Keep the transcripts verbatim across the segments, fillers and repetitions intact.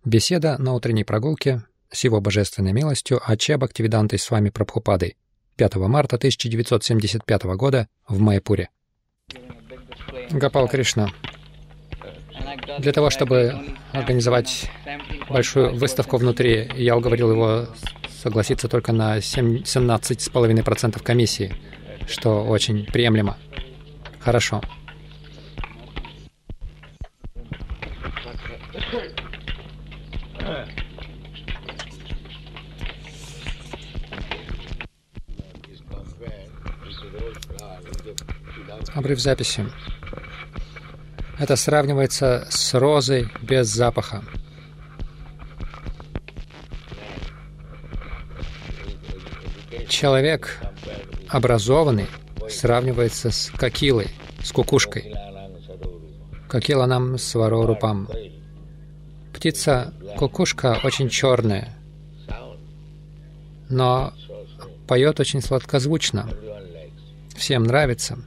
Беседа на утренней прогулке с его божественной милостью Аче Бхактивидантой Свами Прабхупадой пятого марта тысяча девятьсот семьдесят пятого года в Майяпуре. Гопал Кришна. Для того, чтобы организовать большую выставку внутри, я уговорил его согласиться только на семнадцать целых пять десятых процента комиссии, что очень приемлемо. Хорошо. Обрыв записи. Это сравнивается с розой без запаха. Человек образованный сравнивается с кокилой, с кукушкой. Кокила нам сварорупам. Птица-кукушка очень черная, но поет очень сладкозвучно. Всем нравится.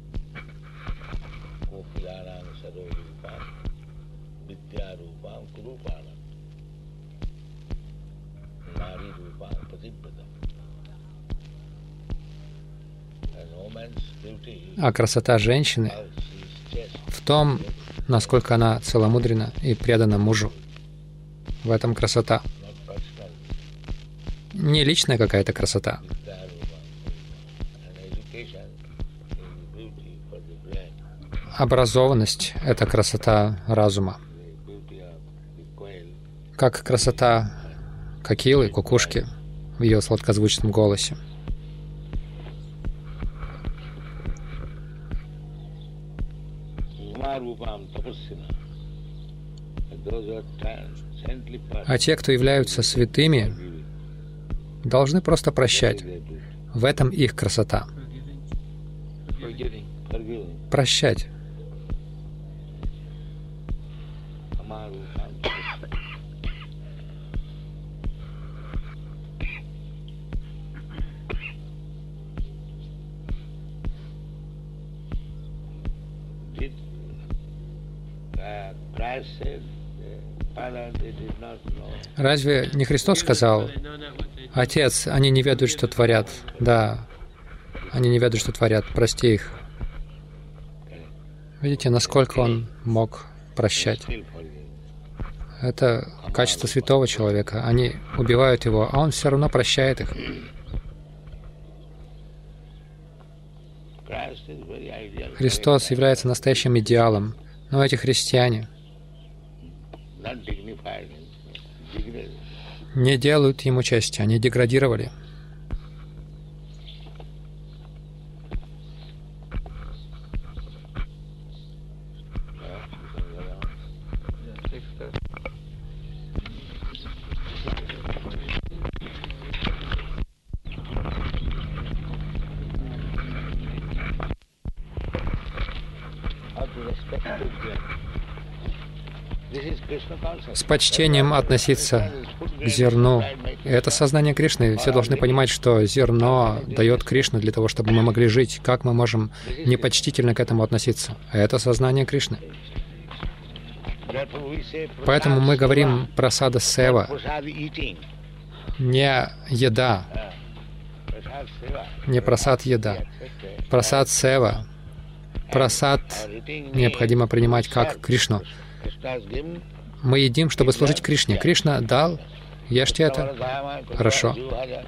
А красота женщины в том, насколько она целомудрена и предана мужу. В этом красота. Не личная какая-то красота. Образованность — это красота разума. Как красота кокилы, кукушки в ее сладкозвучном голосе. А те, кто являются святыми, должны просто прощать. В этом их красота. Прощать. Разве не Христос сказал: «Отец, они не ведают, что творят». Да, они не ведают, что творят. Прости их. Видите, насколько он мог прощать. Это качество святого человека. Они убивают его, а он все равно прощает их. Христос является настоящим идеалом, но эти христиане не делают ему чести, они деградировали. С почтением относиться к зерну. И это сознание Кришны. Все должны понимать, что зерно дает Кришна для того, чтобы мы могли жить. Как мы можем непочтительно к этому относиться? Это сознание Кришны. Поэтому мы говорим прасада сева. Не еда. Не прасад еда. Прасад сева. Прасад необходимо принимать как Кришну. Мы едим, чтобы служить Кришне. Кришна дал, ешьте это. Хорошо.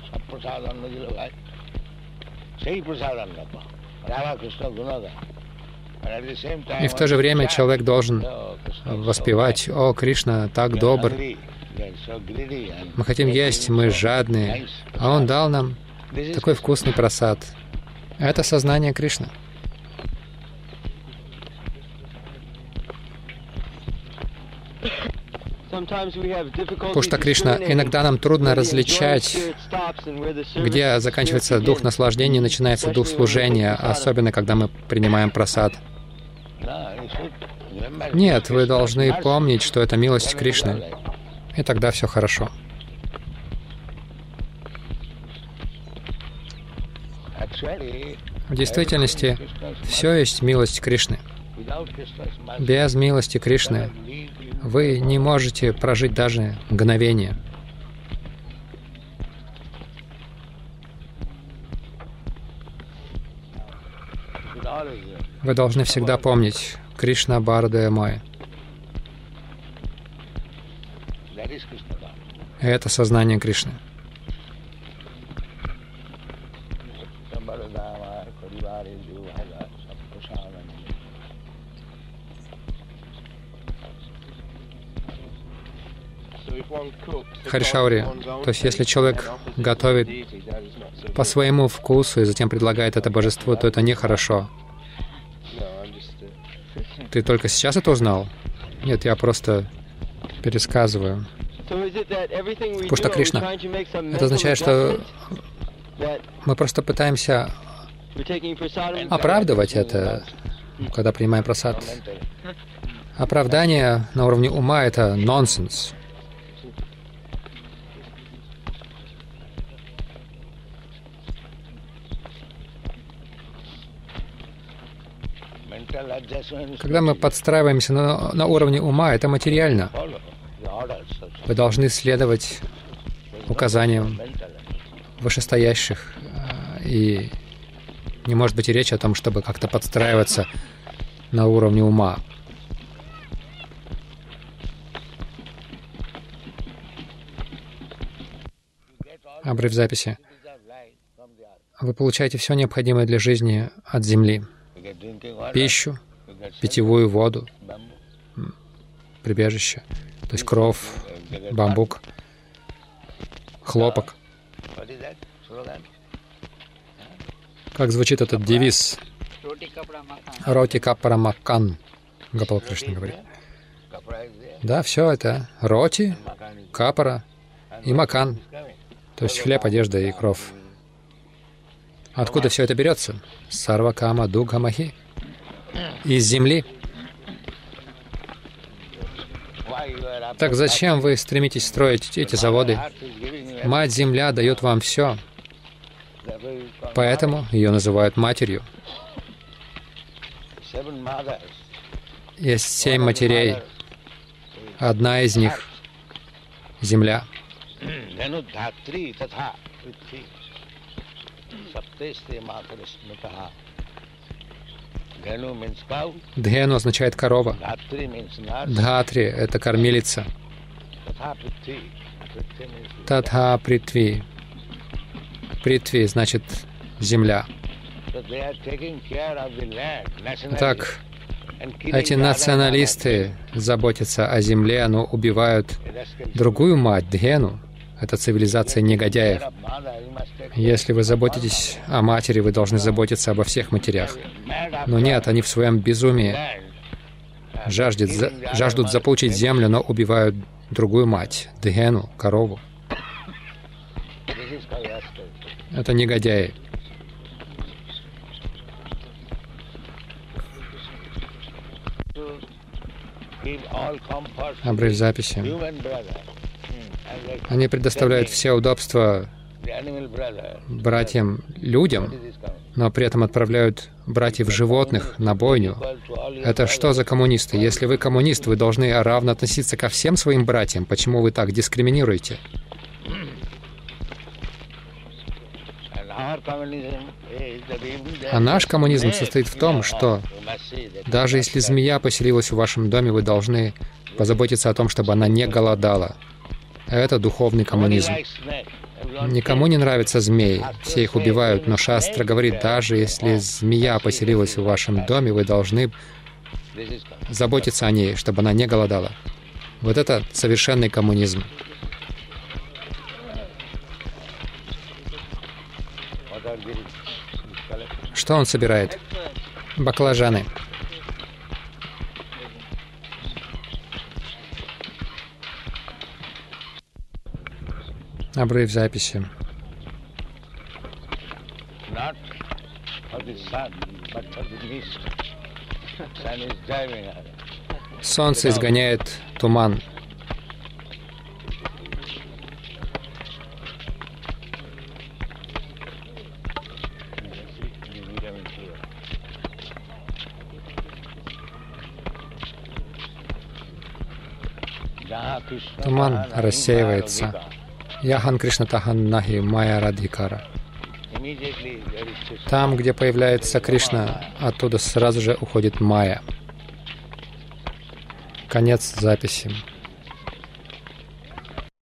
И в то же время человек должен воспевать: «О, Кришна так добр. Мы хотим есть, мы жадные, а Он дал нам такой вкусный прасад». Это сознание Кришны. Потому что, Кришна, иногда нам трудно различать, где заканчивается дух наслаждения и начинается дух служения, особенно когда мы принимаем прасад. Нет, вы должны помнить, что это милость Кришны, и тогда все хорошо. В действительности, все есть милость Кришны. Без милости Кришны вы не можете прожить даже мгновение. Вы должны всегда помнить Кришна Бардая Мой. Это сознание Кришны. Харишаури, то есть если человек готовит по своему вкусу и затем предлагает это божеству, то это нехорошо. Ты только сейчас это узнал? Нет, я просто пересказываю. Пушта Кришна. Это означает, что мы просто пытаемся оправдывать это, когда принимаем прасад. Оправдание на уровне ума — это нонсенс. Когда мы подстраиваемся на, на уровне ума, это материально. Вы должны следовать указаниям вышестоящих, и не может быть и речи о том, чтобы как-то подстраиваться на уровне ума. Обрыв записи. Вы получаете все необходимое для жизни от земли. Пищу, питьевую воду, прибежище, то есть кров, бамбук, хлопок. Как звучит этот девиз? Роти капара маккан, Гопал Кришна говорит. Да, все это роти, капара и макан, то есть хлеб, одежда и кров. Откуда все это берется? Сарвакама дугамахи. Из земли. Так зачем вы стремитесь строить эти заводы? Мать-Земля дает вам все. Поэтому ее называют матерью. Есть семь матерей. Одна из них — Земля. Дхену означает корова. Дхатри — это кормилица. Татха Притви. Притви значит земля. Так, эти националисты заботятся о земле, но убивают другую мать, Дхену. Это цивилизация негодяев. Если вы заботитесь о матери, вы должны заботиться обо всех матерях. Но нет, они в своем безумии жаждут, жаждут заполучить землю, но убивают другую мать, Дхену, корову. Это негодяи. Обрыв записи. Они предоставляют все удобства братьям, людям, но при этом отправляют братьев животных на бойню. Это что за коммунисты? Если вы коммунист, вы должны равно относиться ко всем своим братьям. Почему вы так дискриминируете? А наш коммунизм состоит в том, что даже если змея поселилась в вашем доме, вы должны позаботиться о том, чтобы она не голодала. Это духовный коммунизм. Никому не нравятся змеи, все их убивают, но Шастра говорит, даже если змея поселилась в вашем доме, вы должны заботиться о ней, чтобы она не голодала. Вот это совершенный коммунизм. Что он собирает? Баклажаны. Обрыв записи. Солнце изгоняет туман. Туман рассеивается. Яхан Кришна Тахан Нахи Майя Радхикара. Там, где появляется Кришна, оттуда сразу же уходит Майя. Конец записи.